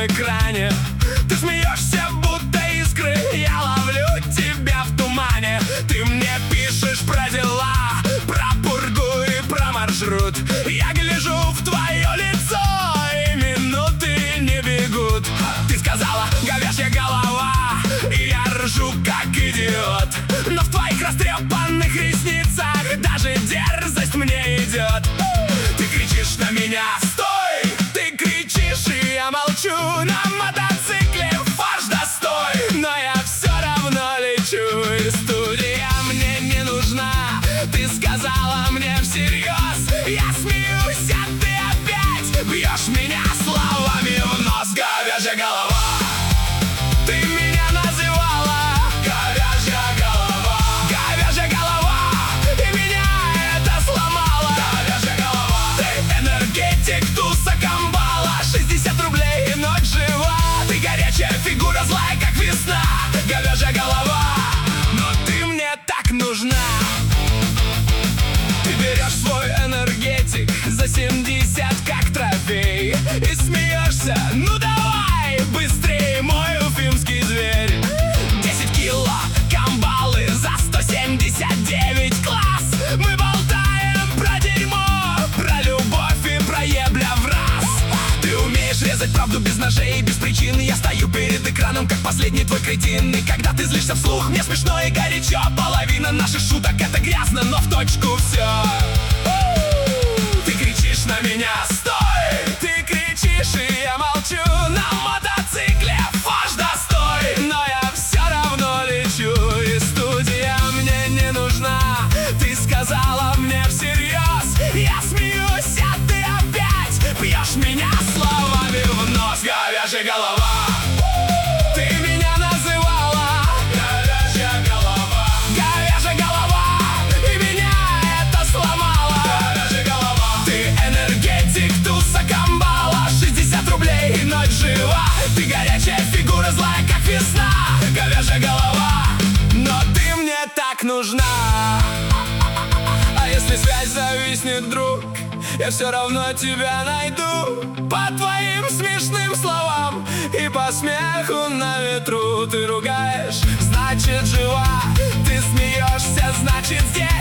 моем экране. Ты смеешься, будто искры, я ловлю тебя в тумане. Ты мне пишешь про дела, про пургу и про маршрут. Я гляжу в твое лицо, и минуты не бегут. Ты сказала «говяжья голова», и я ржу как идиот. Но в твоих растрепанных ресницах даже дерзость мне идет. Ты кричишь на меня «стой!», ты кричишь, и я молчу. На мотоцикле фарш достой, но я все равно лечу. И студия мне не нужна, ты сказала мне всерьез. Я смеюсь, а ты опять бьешь меня словами в нос. Говяжья голова, ты меня называла говяжья голова. Говяжья голова, и меня это сломало. Говяжья голова, ты энергетик, туса камбала. 60 рублей и ночь жива. Ты горячая фигура, злая как весна. Говяжья голова, но ты мне так нужна. Ты берешь свой энергетик за 70 как трофей и смеешься, ну давай быстрее, мой уфимский зверь. 10 кило камбалы за 179 класс. Мы болтаем про дерьмо, про любовь и про ебля в раз. Ты умеешь резать правду без ножей и без причины. Я стою перед экраном, как последний твой кретин. И когда ты злишься вслух, мне смешно и горячо. Половина наших шуток это грязно, но в точку все. Ты кричишь на меня «стой!», ты кричишь, и я молчу. На мотоцикле фарш достой, но я все равно лечу. И студия мне не нужна, ты сказала мне всерьез. Я смеюсь, а ты опять бьешь меня словами в нос. Говяжья голова, ты меня называла говяжья голова. Говяжья голова, и меня это сломало. Говяжья голова, ты энергетик, туса камбала. 60 рублей и ночь жива. Ты горячая фигура, злая как весна. Говяжья голова, но ты мне так нужна. А если связь зависнет, друг, я все равно тебя найду. По твоим смешным словам и по смеху на ветру. Ты ругаешь, значит жива. Ты смеешься, значит здесь.